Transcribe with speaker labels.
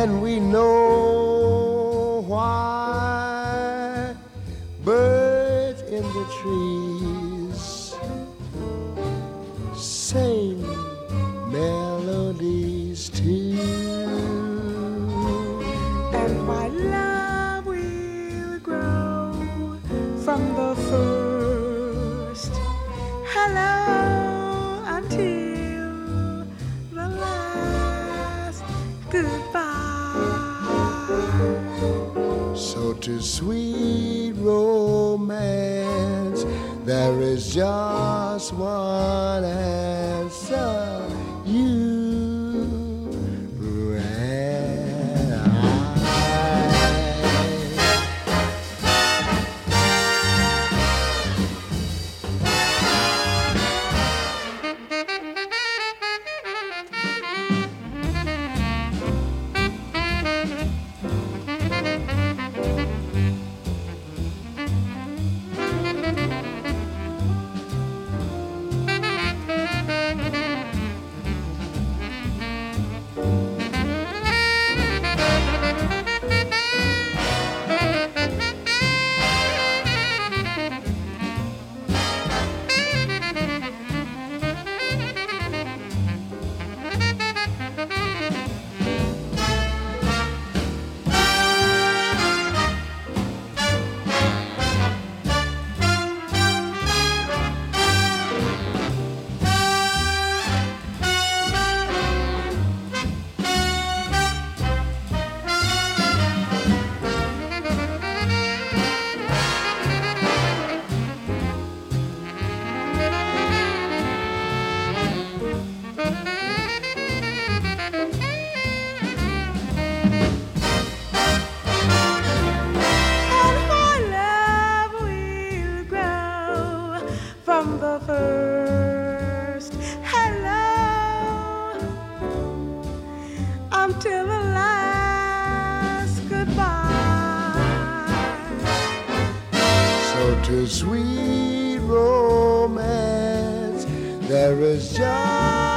Speaker 1: and we know why birds in the trees sing melodies too,
Speaker 2: and why love will grow from the first hello until the last goodbye.
Speaker 1: So to sweet romance there is just one answer, you and I.
Speaker 2: From the first hello until the last goodbye.
Speaker 1: So to sweet romance there is just